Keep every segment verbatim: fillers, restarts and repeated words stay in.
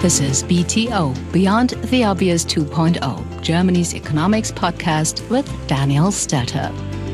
This is B T O, Beyond the Obvious two point oh, Germany's economics podcast with Daniel Stelter.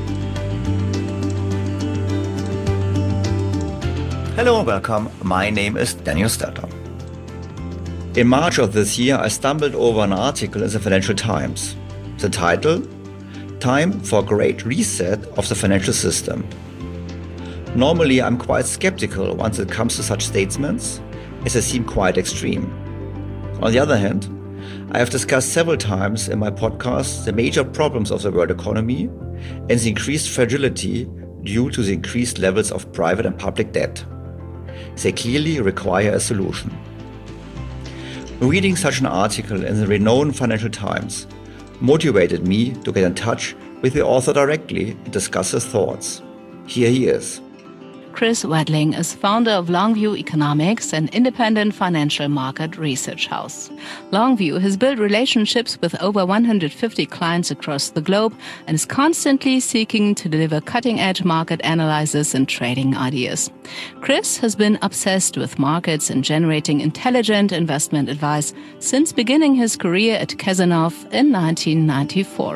Hello and welcome. My name is Daniel Stelter. In March of this year, I stumbled over an article in the Financial Times. The title, Time for Great Reset of the Financial System. Normally, I'm quite skeptical once it comes to such statements, as they seem quite extreme. On the other hand, I have discussed several times in my podcast the major problems of the world economy and the increased fragility due to the increased levels of private and public debt. They clearly require a solution. Reading such an article in the renowned Financial Times motivated me to get in touch with the author directly and discuss his thoughts. Here he is. Chris Wedling is founder of Longview Economics, an independent financial market research house. Longview has built relationships with over one hundred fifty clients across the globe and is constantly seeking to deliver cutting-edge market analysis and trading ideas. Chris has been obsessed with markets and generating intelligent investment advice since beginning his career at Cazenove in nineteen ninety-four.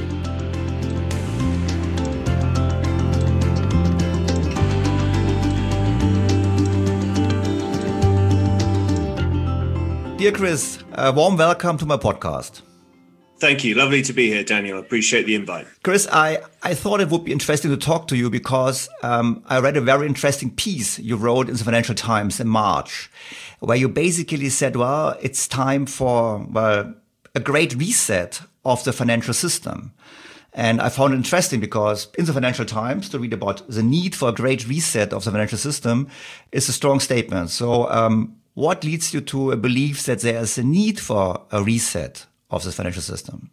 Dear Chris, a warm welcome to my podcast. Thank you. Lovely to be here, Daniel. Appreciate the invite. Chris, I, I thought it would be interesting to talk to you because um, I read a very interesting piece you wrote in the Financial Times in March, where you basically said, well, it's time for well, a great reset of the financial system. And I found it interesting because in the Financial Times to read about the need for a great reset of the financial system is a strong statement. So um, what leads you to a belief that there is a need for a reset of the financial system?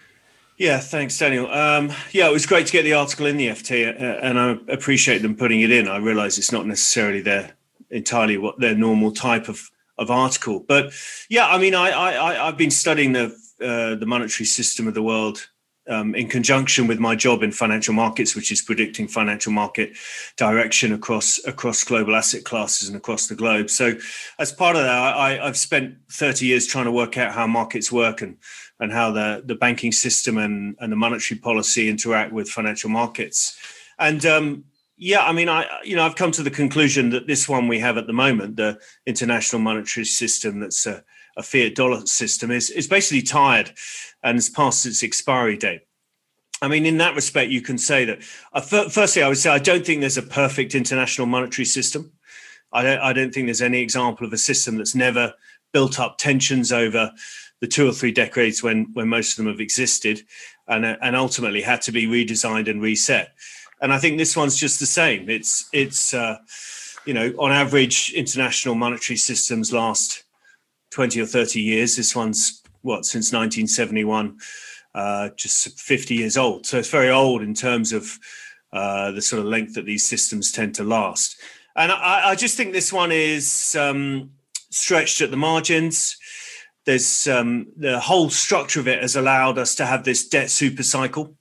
Yeah, thanks, Daniel. Um, yeah, it was great to get the article in the F T, uh, and I appreciate them putting it in. I realise it's not necessarily their entirely what their normal type of, of article, but yeah, I mean, I, I I've been studying the uh, the monetary system of the world Um, in conjunction with my job in financial markets, which is predicting financial market direction across across global asset classes and across the globe. So as part of that, I, I've spent thirty years trying to work out how markets work and, and how the, the banking system and, and the monetary policy interact with financial markets. And um, yeah, I mean, I you know, I've come to the conclusion that this one we have at the moment, the international monetary system that's a, a fiat dollar system, is, is basically tired and has passed its expiry date. I mean, in that respect, you can say that, uh, firstly, I would say I don't think there's a perfect international monetary system. I don't, I don't think there's any example of a system that's never built up tensions over the two or three decades when, when most of them have existed and, uh, and ultimately had to be redesigned and reset. And I think this one's just the same. It's, it's uh, you know, on average, international monetary systems last twenty or thirty years. This one's, what, since nineteen seventy-one, uh, just fifty years old. So it's very old in terms of uh, the sort of length that these systems tend to last. And I, I just think this one is um, stretched at the margins. There's um, the whole structure of it has allowed us to have this debt super cycle.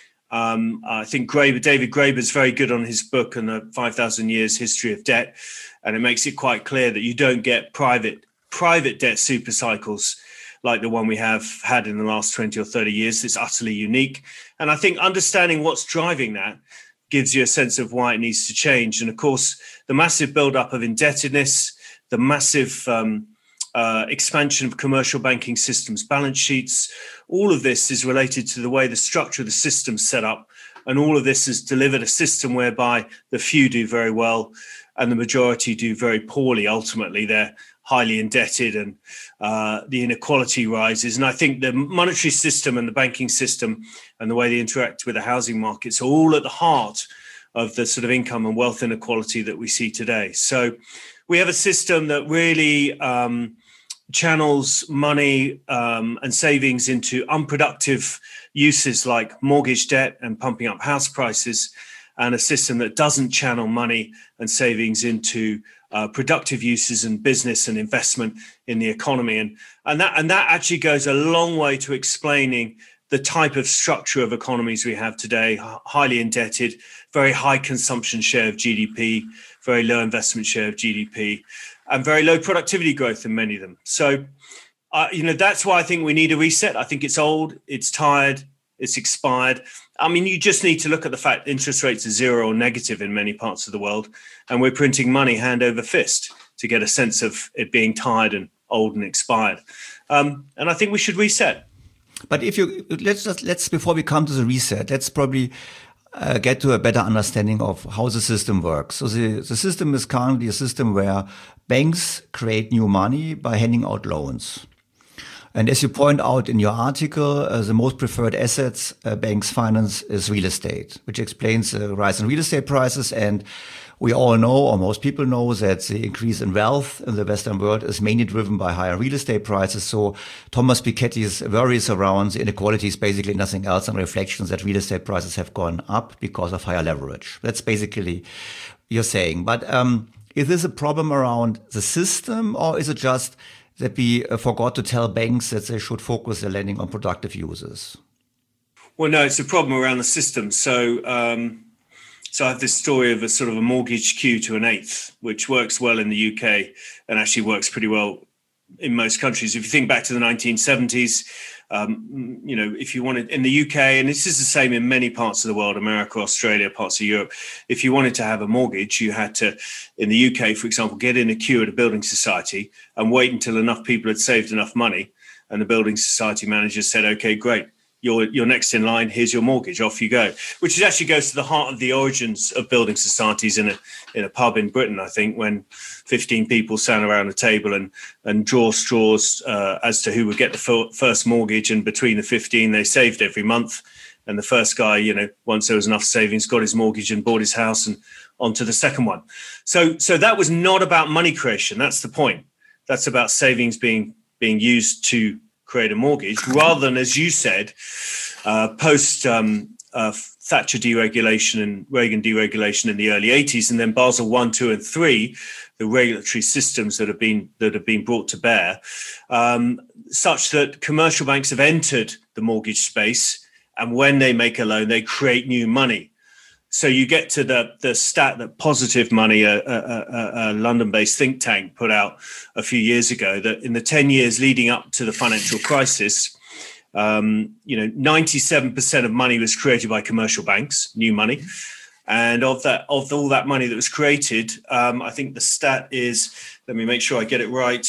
Um, I think Graeber, David Graeber is very good on his book on the five thousand years history of debt. And it makes it quite clear that you don't get private private debt super cycles like the one we have had in the last twenty or thirty years. It's utterly unique. And I think understanding what's driving that gives you a sense of why it needs to change. And of course, the massive buildup of indebtedness, the massive um, uh, expansion of commercial banking systems, balance sheets, all of this is related to the way the structure of the system's set up. And all of this has delivered a system whereby the few do very well and the majority do very poorly. Ultimately, they're highly indebted and uh, the inequality rises. And I think the monetary system and the banking system and the way they interact with the housing markets are all at the heart of the sort of income and wealth inequality that we see today. So we have a system that really um, channels money um, and savings into unproductive uses like mortgage debt and pumping up house prices, and a system that doesn't channel money and savings into uh, productive uses and business and investment in the economy. And, and, that, and that actually goes a long way to explaining the type of structure of economies we have today, highly indebted, very high consumption share of G D P, very low investment share of G D P, and very low productivity growth in many of them. So, uh, you know, that's why I think we need a reset. I think it's old, it's tired, it's expired. I mean, you just need to look at the fact interest rates are zero or negative in many parts of the world, and we're printing money hand over fist to get a sense of it being tired and old and expired. Um, and I think we should reset. But if you let's just let's before we come to the reset, let's probably uh, get to a better understanding of how the system works. So the the system is currently a system where banks create new money by handing out loans. And as you point out in your article, uh, the most preferred assets uh, banks finance is real estate, which explains the rise in real estate prices. And we all know, or most people know, that the increase in wealth in the Western world is mainly driven by higher real estate prices. So Thomas Piketty's worries around the inequality is basically nothing else than reflections that real estate prices have gone up because of higher leverage. That's basically you're saying. But um, is this a problem around the system, or is it just that we uh, forgot to tell banks that they should focus their lending on productive uses? Well, no, it's a problem around the system. So, um, so I have this story of a sort of a mortgage queue to an eighth, which works well in the U K and actually works pretty well in most countries. If you think back to the nineteen seventies, um, you know, if you wanted in the U K, and this is the same in many parts of the world, America, Australia, parts of Europe, if you wanted to have a mortgage, you had to, in the U K, for example, get in a queue at a building society and wait until enough people had saved enough money. And the building society manager said, okay, great. You're, you're next in line. Here's your mortgage. Off you go. Which actually goes to the heart of the origins of building societies in a in a pub in Britain, I think, when fifteen people sat around a table and and draw straws uh, as to who would get the f- first mortgage. And between the fifteen, they saved every month. And the first guy, you know, once there was enough savings, got his mortgage and bought his house and on to the second one. So so that was not about money creation. That's the point. That's about savings being being used to create a mortgage, rather than, as you said, uh, post um, uh, Thatcher deregulation and Reagan deregulation in the early eighties, and then Basel one, two, and three, the regulatory systems that have been that have been brought to bear, um, such that commercial banks have entered the mortgage space, and when they make a loan, they create new money. So you get to the the stat that Positive Money, a, a, a, a London-based think tank, put out a few years ago, that in the ten years leading up to the financial crisis, um, you know, ninety-seven percent of money was created by commercial banks, new money, and of that, of all that money that was created, um, I think the stat is, let me make sure I get it right.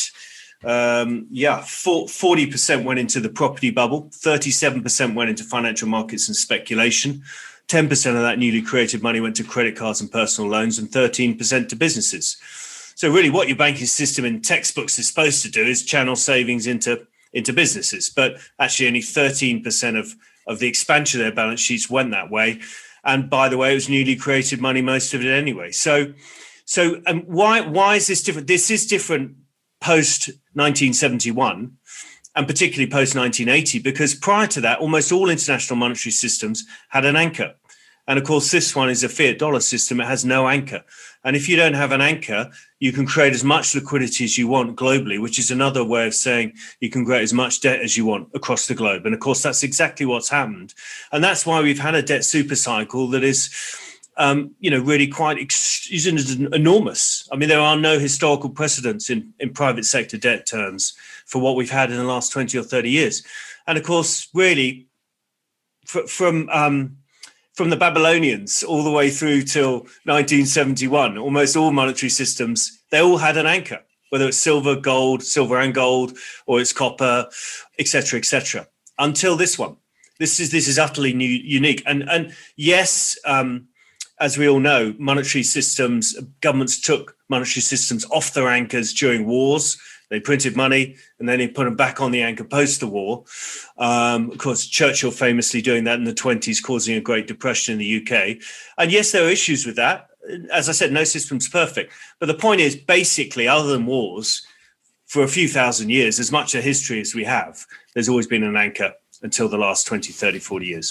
Um, yeah, forty percent went into the property bubble, thirty-seven percent went into financial markets and speculation. ten percent of that newly created money went to credit cards and personal loans, and thirteen percent to businesses. So really what your banking system in textbooks is supposed to do is channel savings into, into businesses. But actually only thirteen percent of, of the expansion of their balance sheets went that way. And by the way, it was newly created money, most of it anyway. So so um, why why is this different? This is different post nineteen seventy-one. And particularly post nineteen eighty, because prior to that, almost all international monetary systems had an anchor. And of course, this one is a fiat dollar system. It has no anchor. And if you don't have an anchor, you can create as much liquidity as you want globally, which is another way of saying you can create as much debt as you want across the globe. And of course, that's exactly what's happened. And that's why we've had a debt super cycle that is, um, you know, really quite ex- enormous. I mean, there are no historical precedents in, in private sector debt terms for what we've had in the last twenty or thirty years. And of course, really, fr- from um, from the Babylonians all the way through till nineteen seventy-one, almost all monetary systems, they all had an anchor, whether it's silver, gold, silver and gold, or it's copper, et cetera, et cetera, until this one. This is this is utterly new, unique. And, and yes, um, as we all know, monetary systems, governments took monetary systems off their anchors during wars. They printed money and then they put them back on the anchor post the war. Um, of course, Churchill famously doing that in the twenties, causing a Great Depression in the U K. And yes, there are issues with that. As I said, no system's perfect. But the point is, basically, other than wars, for a few thousand years, as much a history as we have, there's always been an anchor until the last twenty, thirty, forty years.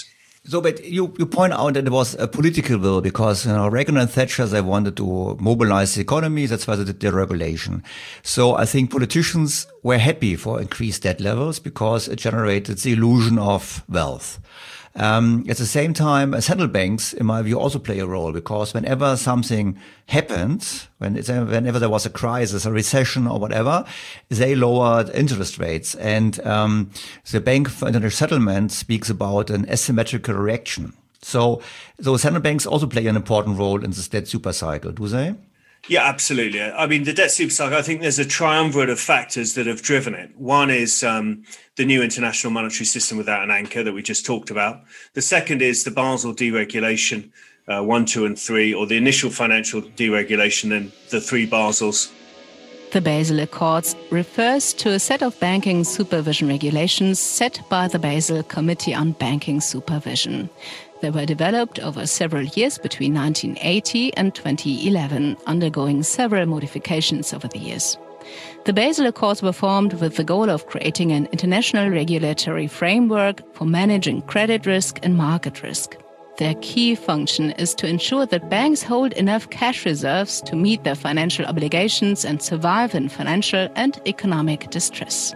So, but you, you point out that it was a political will because, you know, Reagan and Thatcher, they wanted to mobilize the economy. That's why they did deregulation. So I think politicians were happy for increased debt levels because it generated the illusion of wealth. Um, at the same time, central banks, in my view, also play a role because whenever something happens, when it's, whenever there was a crisis, a recession or whatever, they lowered interest rates. And um, the Bank for International Settlement speaks about an asymmetrical reaction. So those central banks also play an important role in this debt supercycle, do they? Yeah, absolutely. I mean, the debt supercycle, I think there's a triumvirate of factors that have driven it. One is um, the new international monetary system without an anchor that we just talked about. The second is the Basel deregulation, uh, one, two, and three, or the initial financial deregulation and the three Basels. The Basel Accords refers to a set of banking supervision regulations set by the Basel Committee on Banking Supervision. They were developed over several years between nineteen eighty and twenty eleven, undergoing several modifications over the years. The Basel Accords were formed with the goal of creating an international regulatory framework for managing credit risk and market risk. Their key function is to ensure that banks hold enough cash reserves to meet their financial obligations and survive in financial and economic distress.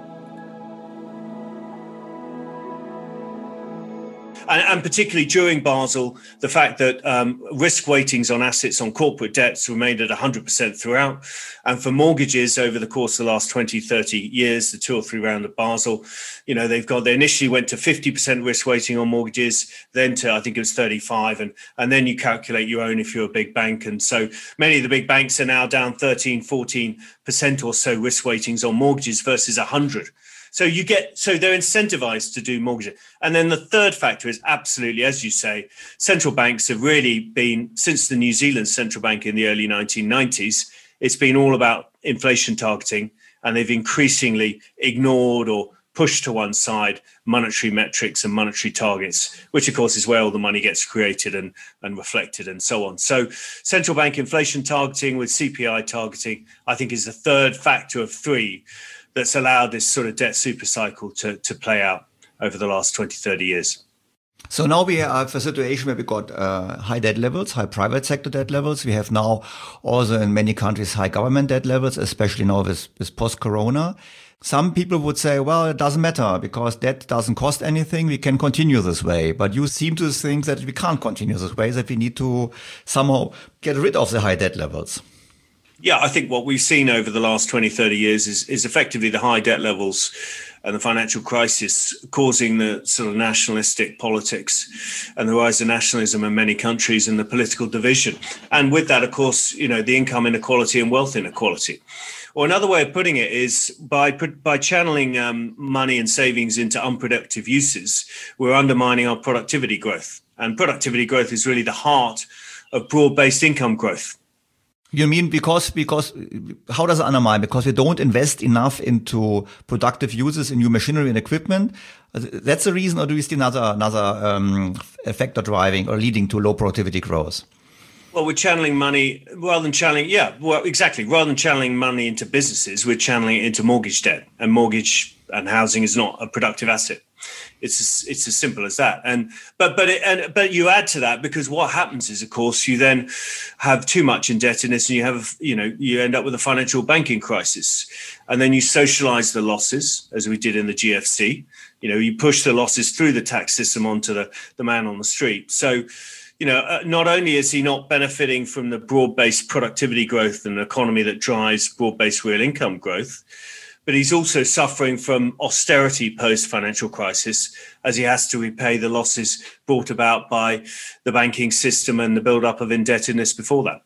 And, and particularly during Basel, the fact that um, risk weightings on assets on corporate debts remained at one hundred percent throughout. And for mortgages over the course of the last twenty, thirty years, the two or three round of Basel, you know, they've got, they initially went to fifty percent risk weighting on mortgages, then to, I think it was thirty-five. And, and then you calculate your own if you're a big bank. And so many of the big banks are now down thirteen, fourteen percent or so risk weightings on mortgages versus one hundred. So you get, so they're incentivized to do mortgages. And then the third factor is absolutely, as you say, central banks have really been, since the New Zealand central bank in the early nineteen nineties, it's been all about inflation targeting, and they've increasingly ignored or pushed to one side monetary metrics and monetary targets, which of course is where all the money gets created and, and reflected and so on. So central bank inflation targeting with C P I targeting, I think, is the third factor of three that's allowed this sort of debt supercycle to, to play out over the last twenty, thirty years. So now we have a situation where we got uh, high debt levels, high private sector debt levels. We have now also in many countries high government debt levels, especially now with, with post-corona. Some people would say, well, it doesn't matter because debt doesn't cost anything. We can continue this way. But you seem to think that we can't continue this way, that we need to somehow get rid of the high debt levels. Yeah, I think what we've seen over the last twenty, thirty years is, is effectively the high debt levels and the financial crisis causing the sort of nationalistic politics and the rise of nationalism in many countries and the political division. And with that, of course, you know, the income inequality and wealth inequality. Or another way of putting it is by by channeling um, money and savings into unproductive uses, we're undermining our productivity growth. And productivity growth is really the heart of broad-based income growth. You mean because, because, how does it undermine? Because we don't invest enough into productive uses in new machinery and equipment? That's the reason, or do we see another, another um, factor driving or leading to low productivity growth? Well, we're channeling money rather than channeling, yeah, well, exactly. Rather than channeling money into businesses, we're channeling it into mortgage debt. And mortgage and housing is not a productive asset. It's as, it's as simple as that. And but but it, and but you add to that, because what happens is, of course, you then have too much indebtedness, and you have, you know, you end up with a financial banking crisis, and then you socialize the losses, as we did in the G F C. You know, you push the losses through the tax system onto the the man on the street. So, you know, uh, not only is he not benefiting from the broad-based productivity growth and an economy that drives broad-based real income growth, but he's also suffering from austerity post-financial crisis, as he has to repay the losses brought about by the banking system and the build-up of indebtedness before that.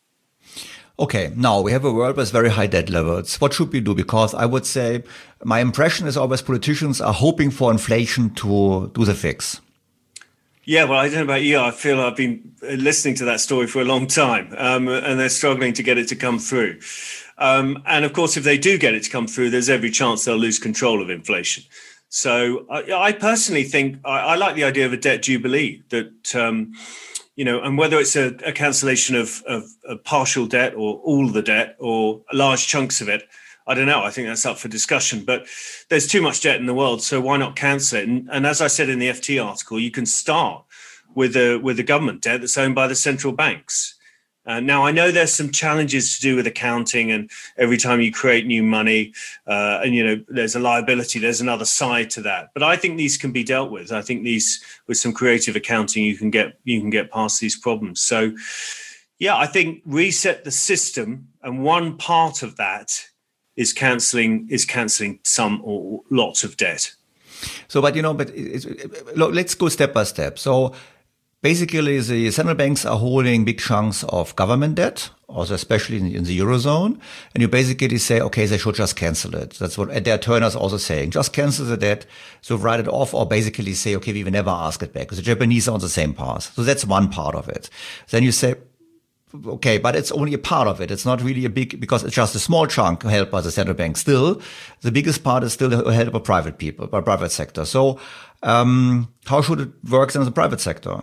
Okay, now we have a world with very high debt levels. What should we do? Because I would say my impression is always politicians are hoping for inflation to do the fix. Yeah, well, I don't know about you. I feel I've been listening to that story for a long time, um, and they're struggling to get it to come through. Um, and of course, if they do get it to come through, there's every chance they'll lose control of inflation. So I, I personally think I, I like the idea of a debt jubilee, that, um, you know, and whether it's a, a cancellation of, of, of partial debt or all the debt or large chunks of it, I don't know. I think that's up for discussion. But there's too much debt in the world, so why not cancel it? And, and as I said in the F T article, you can start with a with the government debt that's owned by the central banks. Uh, now, I know there's some challenges to do with accounting, and every time you create new money uh, and, you know, there's a liability, there's another side to that. But I think these can be dealt with. I think these, with some creative accounting, you can get you can get past these problems. So, yeah, I think reset the system. And one part of that is cancelling is cancelling some or lots of debt. So, but, you know, but it's, let's go step by step. So, basically, the central banks are holding big chunks of government debt, also especially in, in the Eurozone. And you basically say, okay, they should just cancel it. That's what Adair Turner is also saying. Just cancel the debt, so write it off, or basically say, okay, we will never ask it back. Because the Japanese are on the same path. So that's one part of it. Then you say, okay, but it's only a part of it. It's not really a big, because it's just a small chunk held by the central bank. Still, the biggest part is still held by private people, by private sector. So um, how should it work in the private sector?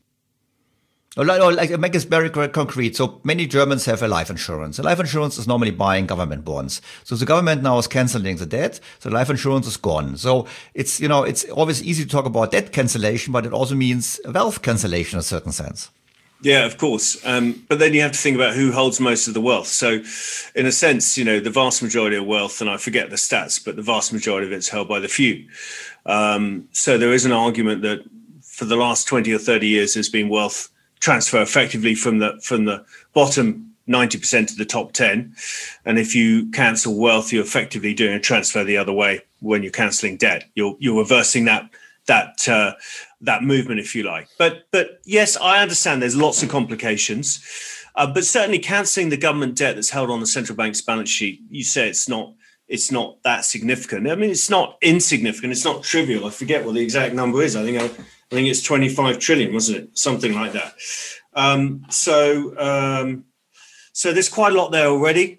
Or like, make it very concrete. So many Germans have a life insurance. A life insurance is normally buying government bonds. So the government now is canceling the debt. So life insurance is gone. So it's, you know, it's always easy to talk about debt cancellation, but it also means wealth cancellation in a certain sense. Yeah, of course. Um, but then you have to think about who holds most of the wealth. So in a sense, you know, the vast majority of wealth, and I forget the stats, but the vast majority of it's held by the few. Um, so there is an argument that for the last twenty or thirty years, there's been wealth transfer effectively from the from the bottom ninety percent to the top ten. And if you cancel wealth, you're effectively doing a transfer the other way. When you're cancelling debt, you're you're reversing that that uh, that movement, if you like. But but yes, I understand there's lots of complications. Uh, but certainly cancelling the government debt that's held on the central bank's balance sheet, you say it's not it's not that significant. I mean, it's not insignificant. It's not trivial. I forget what the exact number is. I think I, I think it's twenty-five trillion, wasn't it? Something like that. Um, so um, so there's quite a lot there already.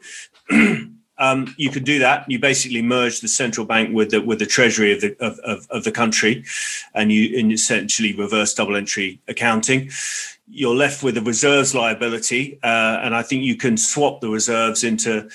um, you could do that. You basically merge the central bank with the with the treasury of the of, of, of the country, and you and essentially reverse double entry accounting. You're left with a reserves liability, uh, and I think you can swap the reserves into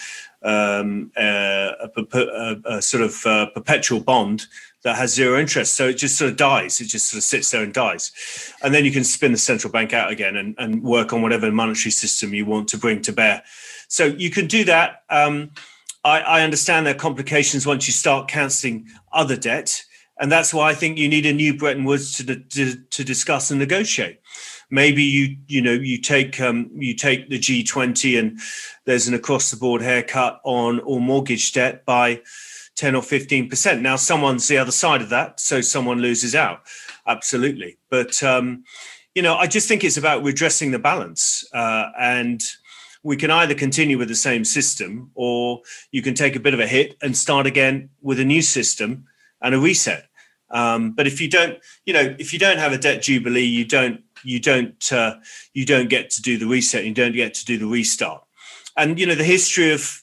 um, a, a, a sort of uh, perpetual bond that has zero interest. So it just sort of dies. It just sort of sits there and dies. And then you can spin the central bank out again and, and work on whatever monetary system you want to bring to bear. So you can do that. Um, I, I understand there are complications once you start cancelling other debt. And that's why I think you need a new Bretton Woods to, to, to discuss and negotiate. Maybe you you know you take um, you take the G twenty and there's an across the board haircut on all mortgage debt by ten or fifteen percent. Now someone's the other side of that, so someone loses out. Absolutely, but um, you know I just think it's about redressing the balance, uh, and we can either continue with the same system, or you can take a bit of a hit and start again with a new system and a reset. Um, but if you don't, you know, if you don't have a debt jubilee, you don't. You don't uh, you don't get to do the reset. You don't get to do the restart. And you know the history of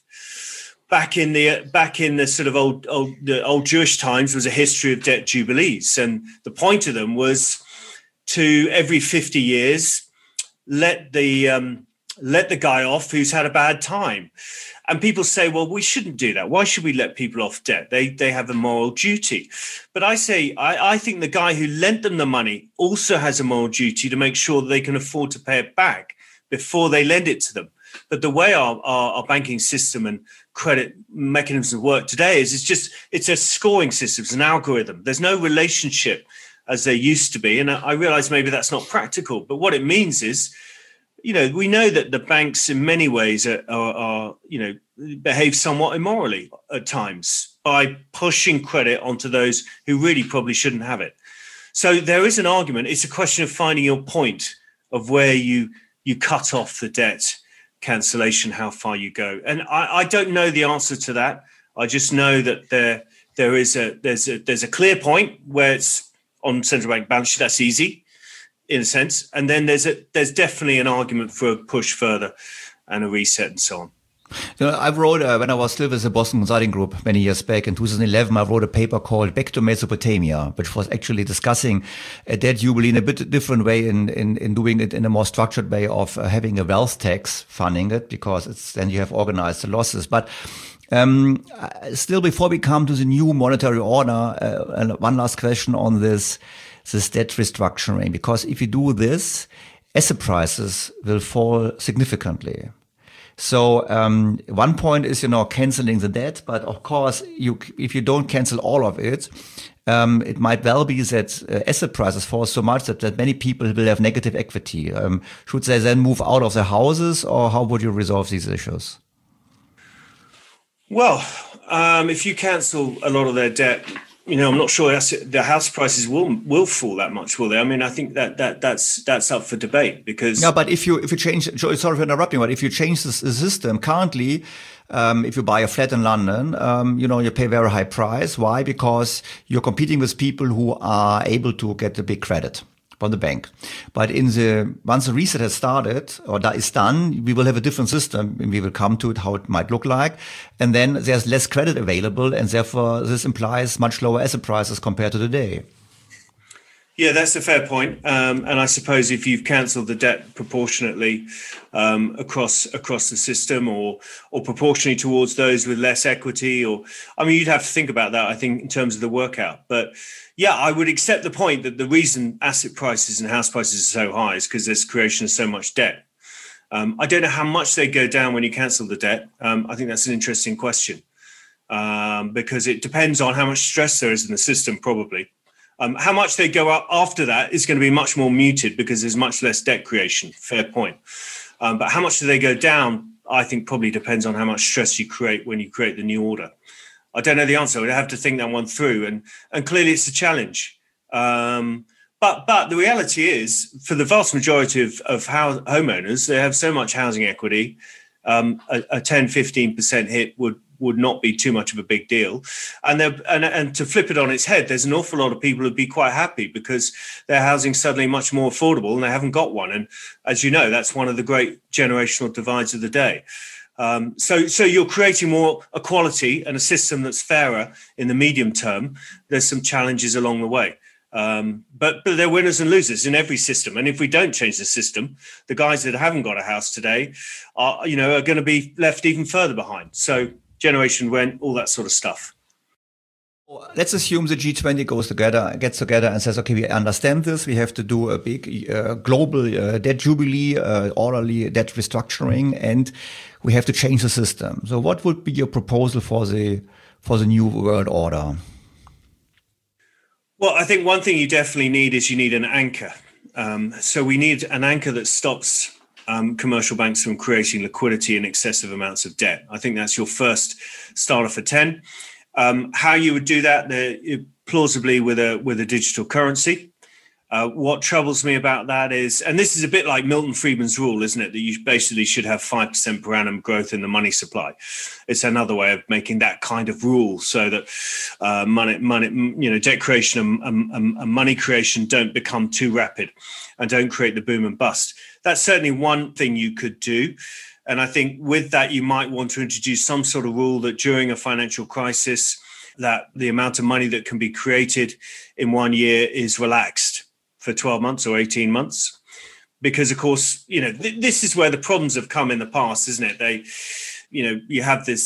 back in the back in the sort of old old the old Jewish times was a history of debt jubilees, and the point of them was to every fifty years let the um, let the guy off who's had a bad time. And people say, well, we shouldn't do that. Why should we let people off debt? They they have a moral duty. But I say, I, I think the guy who lent them the money also has a moral duty to make sure that they can afford to pay it back before they lend it to them. But the way our, our, our banking system and credit mechanisms work today is it's just, it's a scoring system, it's an algorithm. There's no relationship as there used to be. And I realize maybe that's not practical, but what it means is, you know, we know that the banks in many ways are, are, are, you know, behave somewhat immorally at times by pushing credit onto those who really probably shouldn't have it. So there is an argument. It's a question of finding your point of where you you cut off the debt cancellation, how far you go. And I, I don't know the answer to that. I just know that there there is a there's a there's a clear point where it's on central bank balance sheet. That's easy, in a sense, and then there's a there's definitely an argument for a push further and a reset and so on. You know, I wrote uh, when I was still with the Boston Consulting Group many years back in two thousand eleven. I wrote a paper called "Back to Mesopotamia," which was actually discussing a debt jubilee in a bit different way, in in, in doing it in a more structured way of uh, having a wealth tax funding it, because it's then you have organized the losses. But Um, still, before we come to the new monetary order, uh, one last question on this, this debt restructuring, because if you do this, asset prices will fall significantly. So um, one point is, you know, canceling the debt, but of course, you if you don't cancel all of it, um, it might well be that uh, asset prices fall so much that, that many people will have negative equity. Um, should they then move out of their houses, or how would you resolve these issues? Well, um, if you cancel a lot of their debt, you know, I'm not sure the house prices will will fall that much, will they? I mean, I think that that that's that's up for debate because. Yeah, but if you if you change, sorry for interrupting, but if you change the, the system currently, um, if you buy a flat in London, um, you know, you pay a very high price. Why? Because you're competing with people who are able to get a big credit from the bank. But in the once the reset has started or that is done, we will have a different system, and we will come to it how it might look like. And then there's less credit available, and therefore this implies much lower asset prices compared to today. Yeah, that's a fair point. Um, and I suppose if you've cancelled the debt proportionately um, across across the system, or or proportionally towards those with less equity, or I mean, you'd have to think about that, I think, in terms of the workout. But yeah, I would accept the point that the reason asset prices and house prices are so high is because there's creation of so much debt. Um, I don't know how much they go down when you cancel the debt. Um, I think that's an interesting question um, because it depends on how much stress there is in the system, probably. Um, how much they go up after that is going to be much more muted because there's much less debt creation. Fair point. Um, but how much do they go down? I think probably depends on how much stress you create when you create the new order. I don't know the answer. I'd have to think that one through. And and clearly it's a challenge. Um, but but the reality is, for the vast majority of, of house, homeowners, they have so much housing equity, um, a, a ten, fifteen percent hit would would not be too much of a big deal. And, and and to flip it on its head, there's an awful lot of people who'd be quite happy because their housing's suddenly much more affordable and they haven't got one. And as you know, that's one of the great generational divides of the day. Um, so, so you're creating more equality and a system that's fairer in the medium term. There's some challenges along the way. Um, but, but there are winners and losers in every system. And if we don't change the system, the guys that haven't got a house today are, you know, are going to be left even further behind. So generation rent, all that sort of stuff. Let's assume the G twenty goes together, gets together and says, okay, we understand this. We have to do a big uh, global uh, debt jubilee, uh, orderly debt restructuring, and we have to change the system. So what would be your proposal for the for the new world order? Well, I think one thing you definitely need is you need an anchor. Um, so we need an anchor that stops um, commercial banks from creating liquidity in excessive amounts of debt. I think that's your first starter for ten. Um, how you would do that, uh, plausibly with a with a digital currency. Uh, what troubles me about that is, and this is a bit like Milton Friedman's rule, isn't it? That you basically should have five percent per annum growth in the money supply. It's another way of making that kind of rule so that uh, money, money, you know, debt creation and, and, and money creation don't become too rapid and don't create the boom and bust. That's certainly one thing you could do. And I think with that, you might want to introduce some sort of rule that during a financial crisis, that the amount of money that can be created in one year is relaxed for twelve months or eighteen months. Because, of course, you know, th- this is where the problems have come in the past, isn't it? They, you know, you have this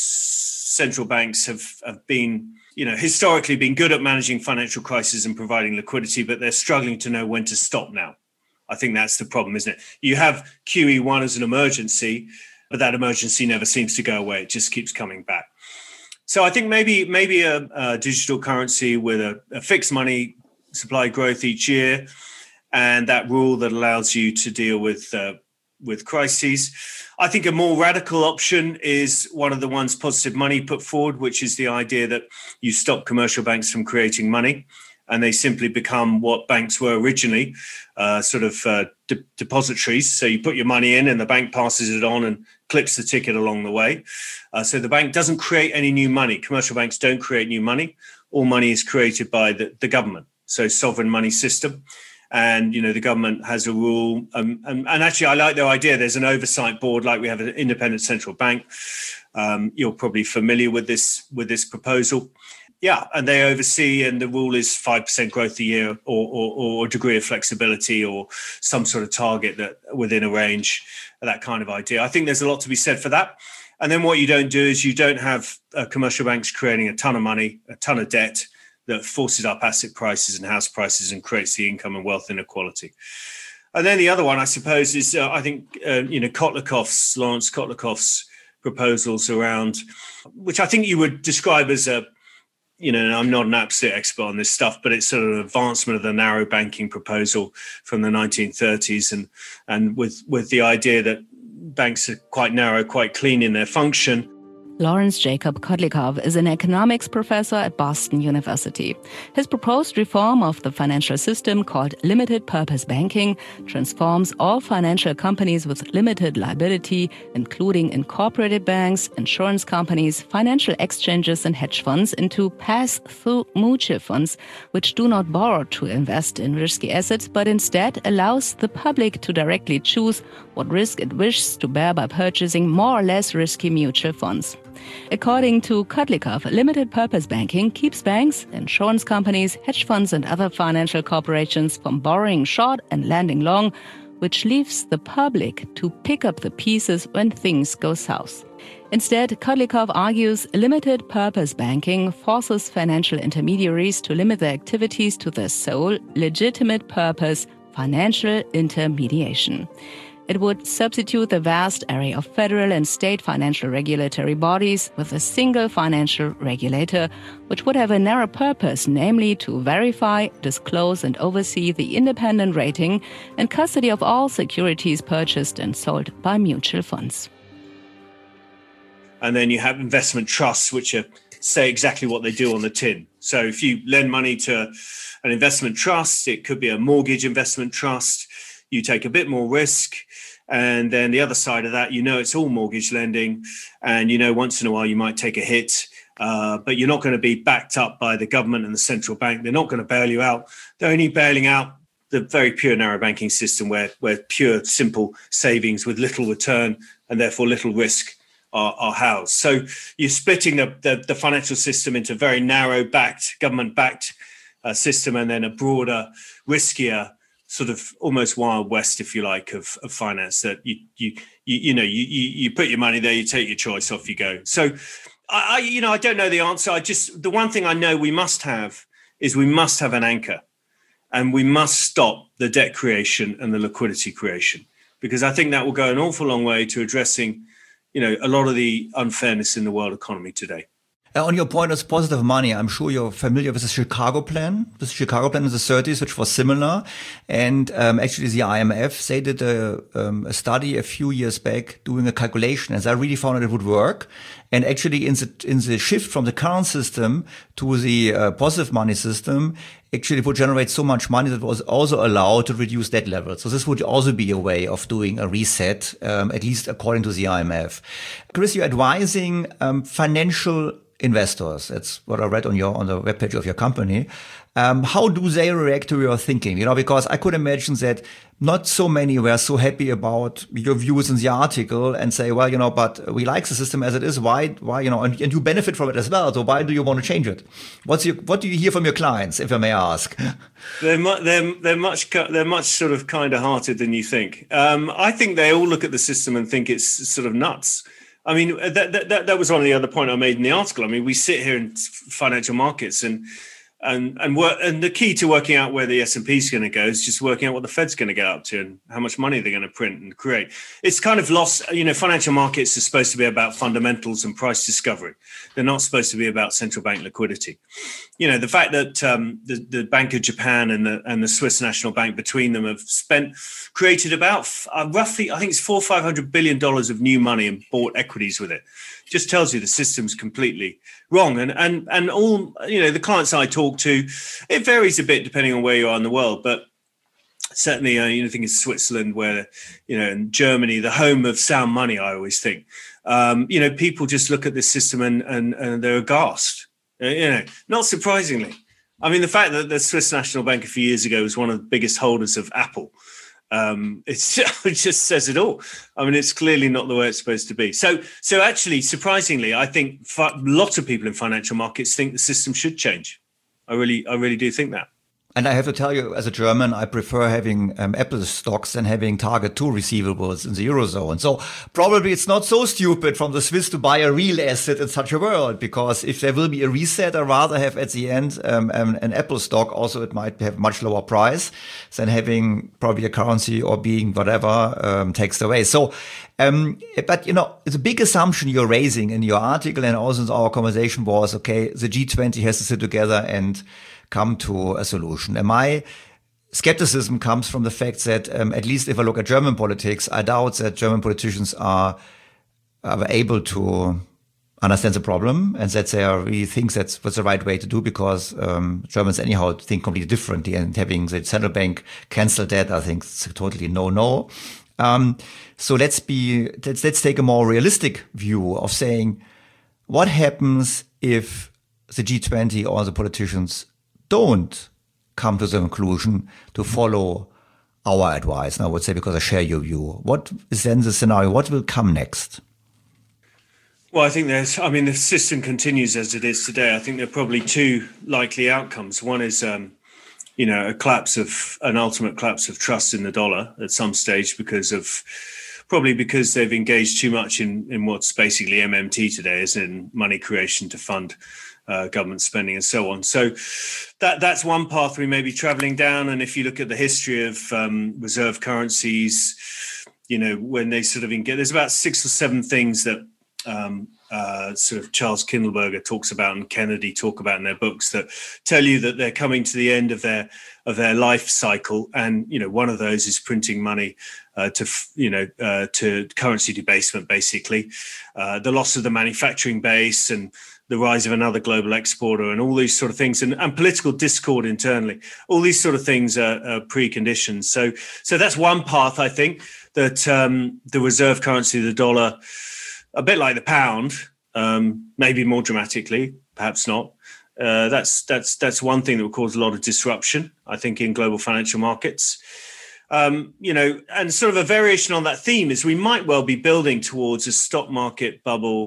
central banks have, have been, you know, historically been good at managing financial crises and providing liquidity, but they're struggling to know when to stop now. I think that's the problem, isn't it? You have Q E one as an emergency, but that emergency never seems to go away. It just keeps coming back. So I think maybe maybe a, a digital currency with a, a fixed money supply growth each year, and that rule that allows you to deal with uh, with crises. I think a more radical option is one of the ones Positive Money put forward, which is the idea that you stop commercial banks from creating money, and they simply become what banks were originally, uh, sort of uh, de- depositories. So you put your money in and the bank passes it on and clips the ticket along the way. Uh, so the bank doesn't create any new money. Commercial banks don't create new money. All money is created by the, the government. So sovereign money system. And, you know, the government has a rule. Um, and, and actually, I like their idea. There's an oversight board like we have an independent central bank. Um, you're probably familiar with this with this proposal. Yeah, and they oversee, and the rule is five percent growth a year, or, or, or a degree of flexibility, or some sort of target that within a range, that kind of idea. I think there's a lot to be said for that. And then what you don't do is you don't have uh, commercial banks creating a ton of money, a ton of debt that forces up asset prices and house prices and creates the income and wealth inequality. And then the other one, I suppose, is uh, I think, uh, you know, Kotlikoff's, Lawrence Kotlikoff's proposals around, which I think you would describe as a, you know, I'm not an absolute expert on this stuff, but it's sort of an advancement of the narrow banking proposal from the nineteen thirties, and and with with the idea that banks are quite narrow, quite clean in their function. Lawrence Jacob Kotlikoff is an economics professor at Boston University. His proposed reform of the financial system, called limited purpose banking, transforms all financial companies with limited liability, including incorporated banks, insurance companies, financial exchanges, and hedge funds, into pass-through mutual funds, which do not borrow to invest in risky assets, but instead allows the public to directly choose what risk it wishes to bear by purchasing more or less risky mutual funds. According to Kotlikoff, limited purpose banking keeps banks, insurance companies, hedge funds, and other financial corporations from borrowing short and lending long, which leaves the public to pick up the pieces when things go south. Instead, Kotlikoff argues limited purpose banking forces financial intermediaries to limit their activities to their sole legitimate purpose, financial intermediation. It would substitute the vast array of federal and state financial regulatory bodies with a single financial regulator, which would have a narrow purpose, namely to verify, disclose, and oversee the independent rating and custody of all securities purchased and sold by mutual funds. And then you have investment trusts, which are, say exactly what they do on the tin. So if you lend money to an investment trust, it could be a mortgage investment trust. You take a bit more risk. And then the other side of that, you know, it's all mortgage lending. And, you know, once in a while you might take a hit, uh, but you're not going to be backed up by the government and the central bank. They're not going to bail you out. They're only bailing out the very pure narrow banking system where, where pure, simple savings with little return and therefore little risk are, are housed. So you're splitting the, the, the financial system into very narrow backed, government backed uh, system, and then a broader, riskier, sort of almost Wild West, if you like, of, of finance, that you you you, you know you, you you put your money there, you take your choice, off you go. So I, I you know I don't know the answer. I just the one thing I know we must have is we must have an anchor, and we must stop the debt creation and the liquidity creation, because I think that will go an awful long way to addressing, you know, a lot of the unfairness in the world economy today. Uh, on your point of positive money, I'm sure you're familiar with the Chicago plan. The Chicago plan in the thirties, which was similar. And um, actually the I M F, they did a, um, a study a few years back doing a calculation, and they really found that it would work. And actually in the, in the shift from the current system to the uh, positive money system, actually it would generate so much money that was also allowed to reduce debt levels. So this would also be a way of doing a reset, um, at least according to the I M F. Chris, you're advising um, financial investors. That's what I read on your on the webpage of your company. Um, how do they react to your thinking? You know, because I could imagine that not so many were so happy about your views in the article and say, well, you know, but we like the system as it is. Why, why, you know, and, and you benefit from it as well. So why do you want to change it? What's your, what do you hear from your clients, if I may ask? They're mu- they're they're much they're much sort of kinder-hearted than you think. Um, I think they all look at the system and think it's sort of nuts. I mean, that, that that was one of the other point I made in the article. I mean, we sit here in financial markets and and and work, and the key to working out where the S and P is going to go is just working out what the Fed's going to get up to and how much money they're going to print and create. It's kind of lost, you know, financial markets are supposed to be about fundamentals and price discovery. They're not supposed to be about central bank liquidity. You know, the fact that um, the, the Bank of Japan and the and the Swiss National Bank between them have spent, created about uh, roughly, I think it's four or five hundred billion dollars of new money and bought equities with it, just tells you the system's completely wrong. And and and all, you know, the clients I talk to, it varies a bit depending on where you are in the world, but certainly, uh, you know, I think it's Switzerland, where, you know, and Germany, the home of sound money, I always think. Um, you know, people just look at this system and and, and they're aghast. You know, not surprisingly. I mean, the fact that the Swiss National Bank a few years ago was one of the biggest holders of Apple, um, it's, it just says it all. I mean, it's clearly not the way it's supposed to be. So, so actually, surprisingly, I think a lot of people in financial markets think the system should change. I really, I really do think that. And I have to tell you, as a German, I prefer having um, Apple stocks than having Target two receivables in the Eurozone. So probably it's not so stupid from the Swiss to buy a real asset in such a world, because if there will be a reset, I'd rather have at the end um, um, an Apple stock. Also, it might have much lower price than having probably a currency or being whatever um, taxed away. So, um, but you know, the big assumption you're raising in your article and also in our conversation was, okay, the G twenty has to sit together and come to a solution. And my skepticism comes from the fact that, um, at least if I look at German politics, I doubt that German politicians are, are able to understand the problem and that they are really think that's what's the right way to do, because um, Germans anyhow think completely differently, and having the central bank cancel that, I think it's totally no-no. Um, so let's be, let's, let's take a more realistic view of saying, what happens if the G twenty or the politicians don't come to the conclusion to follow our advice? And I would say, because I share your view, what is then the scenario? What will come next? Well, I think there's, I mean, the system continues as it is today. I think there are probably two likely outcomes. One is, um, you know, a collapse of, an ultimate collapse of trust in the dollar at some stage, because of, probably because they've engaged too much in, in what's basically M M T today, as in money creation to fund Uh, government spending and so on. So that that's one path we may be traveling down. And if you look at the history of um, reserve currencies, you know, when they sort of engage, there's about six or seven things that um, uh, sort of Charles Kindleberger talks about and Kennedy talk about in their books that tell you that they're coming to the end of their of their life cycle. And, you know, one of those is printing money uh, to, you know, uh, to currency debasement, basically, uh, the loss of the manufacturing base and the rise of another global exporter and all these sort of things, and, and political discord internally. All these sort of things are, are preconditions. So, so that's one path, I think, that um, the reserve currency, the dollar, a bit like the pound, um, maybe more dramatically, perhaps not. Uh, that's that's that's one thing that will cause a lot of disruption, I think, in global financial markets. Um, you know, and sort of a variation on that theme is we might well be building towards a stock market bubble.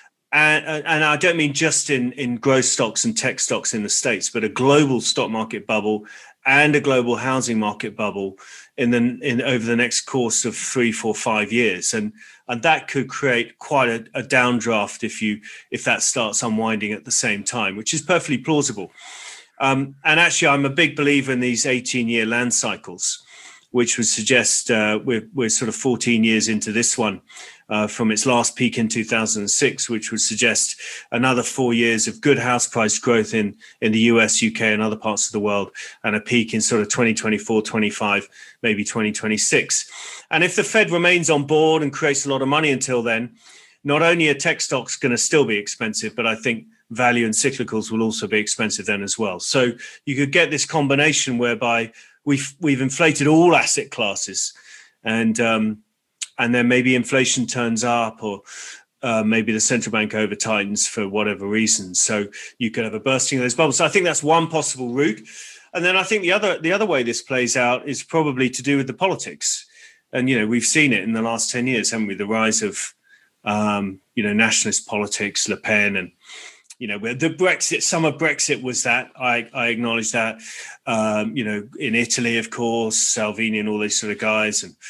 And, and I don't mean just in, in growth stocks and tech stocks in the States, but a global stock market bubble and a global housing market bubble in the in over the next course of three, four, five years. And and that could create quite a, a downdraft if you if that starts unwinding at the same time, which is perfectly plausible. Um, and actually, I'm a big believer in these eighteen-year land cycles, which would suggest uh, we're we're sort of fourteen years into this one. Uh, from its last peak in two thousand six, which would suggest another four years of good house price growth in, in the U S, U K and other parts of the world, and a peak in sort of twenty twenty-four, twenty-five, maybe twenty twenty-six. And if the Fed remains on board and creates a lot of money until then, not only are tech stocks going to still be expensive, but I think value and cyclicals will also be expensive then as well. So you could get this combination whereby we've, we've inflated all asset classes, and um, and then maybe inflation turns up, or uh, maybe the central bank over tightens for whatever reason. So you could have a bursting of those bubbles. So I think that's one possible route. And then I think the other the other way this plays out is probably to do with the politics. And, you know, we've seen it in the last ten years, haven't we? The rise of, um, you know, nationalist politics, Le Pen, and, you know, where the Brexit, some of Brexit was that. I, I acknowledge that. Um, you know, in Italy, of course, Salvini and all these sort of guys, and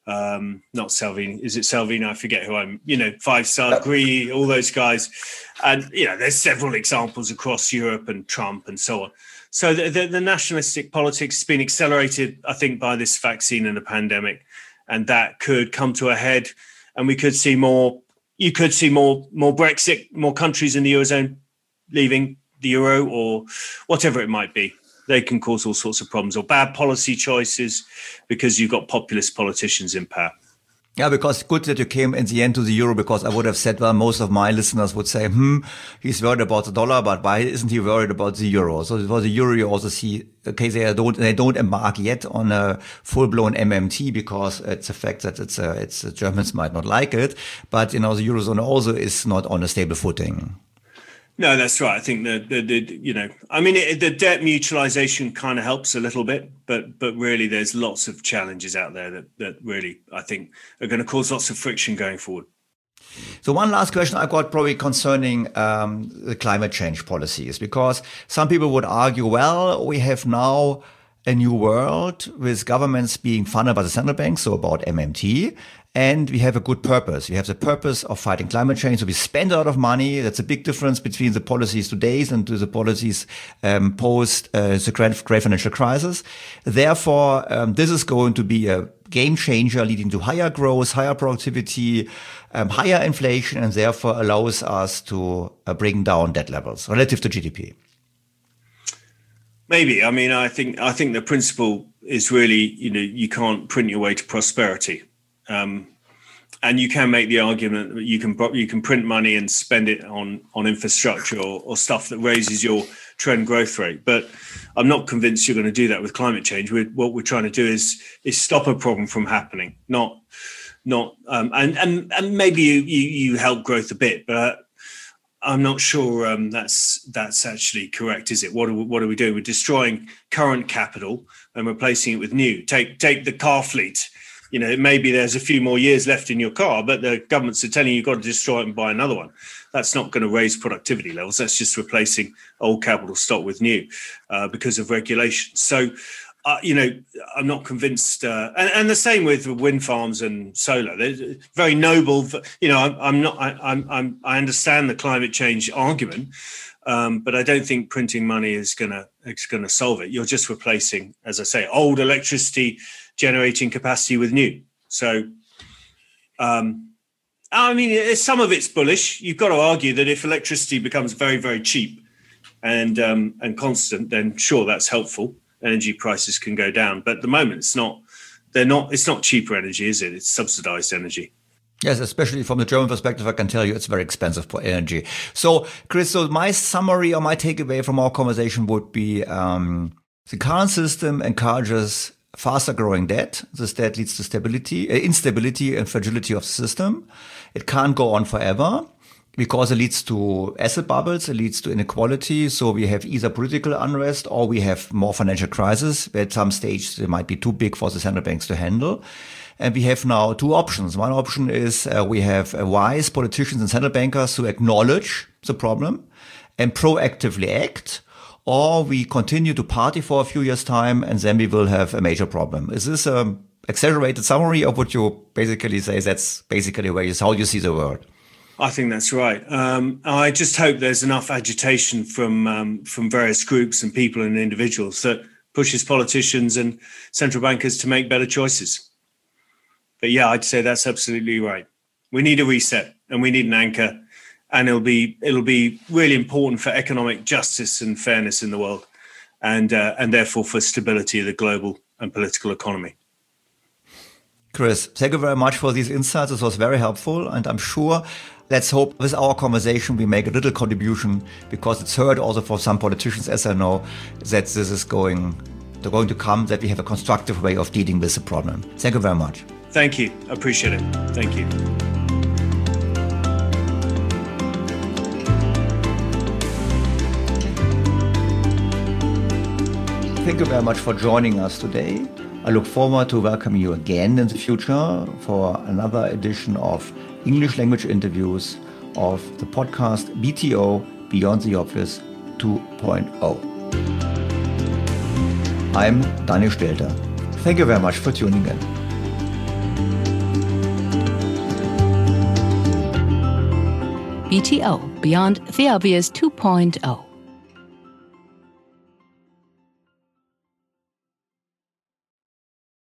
Um, not Salvini, is it Salvini? I forget who I'm, you know, Five Star Gree, all those guys. And, you know, there's several examples across Europe, and Trump and so on. So the, the, the nationalistic politics has been accelerated, I think, by this vaccine and the pandemic. And that could come to a head, and we could see more, you could see more, more Brexit, more countries in the Eurozone leaving the Euro, or whatever it might be. They can cause all sorts of problems, or bad policy choices because you've got populist politicians in power. Yeah, because good that you came in the end to the euro, because I would have said, well, most of my listeners would say, hmm, he's worried about the dollar, but why isn't he worried about the euro? So for the euro, you also see, okay, they don't, they don't embark yet on a full-blown M M T, because it's a fact that it's a, it's the Germans might not like it, but you know, the eurozone also is not on a stable footing. No, that's right. I think that the, the, you know, I mean, it, the debt mutualization kind of helps a little bit, but but really there's lots of challenges out there that, that really, I think, are going to cause lots of friction going forward. So one last question I got probably concerning um, the climate change policies, because some people would argue, well, we have now a new world with governments being funded by the central bank, so about M M T, and we have a good purpose. We have the purpose of fighting climate change, so we spend a lot of money. That's a big difference between the policies today and to the policies um, post uh, the great, great financial crisis. Therefore, um, this is going to be a game changer, leading to higher growth, higher productivity, um, higher inflation, and therefore allows us to uh, bring down debt levels relative to G D P. Maybe. I mean, I think I think the principle is really, you know, you can't print your way to prosperity, um, and you can make the argument that you can you can print money and spend it on on infrastructure or, or stuff that raises your trend growth rate. But I'm not convinced you're going to do that with climate change. We're, what we're trying to do is is stop a problem from happening, not not um, and and and maybe you, you you help growth a bit, but I'm not sure um, that's that's actually correct, is it? What are we, what are we doing? We're destroying current capital and replacing it with new. Take take the car fleet. You know, maybe there's a few more years left in your car, but the governments are telling you you've got to destroy it and buy another one. That's not going to raise productivity levels. That's just replacing old capital stock with new uh, because of regulation. So, uh, you know, I'm not convinced. Uh, and, and the same with wind farms and solar. They're very noble. You know, I'm, I'm not. I, I'm, I'm. I understand the climate change argument, um, but I don't think printing money is going to is going to solve it. You're just replacing, as I say, old electricity generating capacity with new. So, um, I mean, some of it's bullish. You've got to argue that if electricity becomes very, very cheap and um, and constant, then sure, that's helpful. Energy prices can go down, but at the moment, it's not. They're not. It's not cheaper energy, is it? It's subsidized energy. Yes, especially from the German perspective, I can tell you it's very expensive for energy. So, Chris, so my summary or my takeaway from our conversation would be um, the current system encourages faster growing debt. This debt leads to stability, uh, instability and fragility of the system. It can't go on forever because it leads to asset bubbles. It leads to inequality. So we have either political unrest or we have more financial crisis. At some stage, they might be too big for the central banks to handle. And we have now two options. One option is uh, we have uh, wise politicians and central bankers who acknowledge the problem and proactively act, or we continue to party for a few years' time and then we will have a major problem. Is this an exaggerated summary, or would you basically say that's basically where you, how you see the world? I think that's right. Um, I just hope there's enough agitation from um, from various groups and people and individuals that pushes politicians and central bankers to make better choices. But yeah, I'd say that's absolutely right. We need a reset and we need an anchor, and it'll be it'll be really important for economic justice and fairness in the world, and uh, and therefore for stability of the global and political economy. Chris, thank you very much for these insights. This was very helpful, and I'm sure, let's hope with our conversation we make a little contribution, because it's heard also for some politicians, as I know, that this is going, they're going to come, that we have a constructive way of dealing with the problem. Thank you very much. Thank you. I appreciate it. Thank you. Thank you very much for joining us today. I look forward to welcoming you again in the future for another edition of English language interviews of the podcast B T O Beyond the Obvious two point oh. I'm Daniel Stelter. Thank you very much for tuning in. B T O Beyond the Obvious two point oh.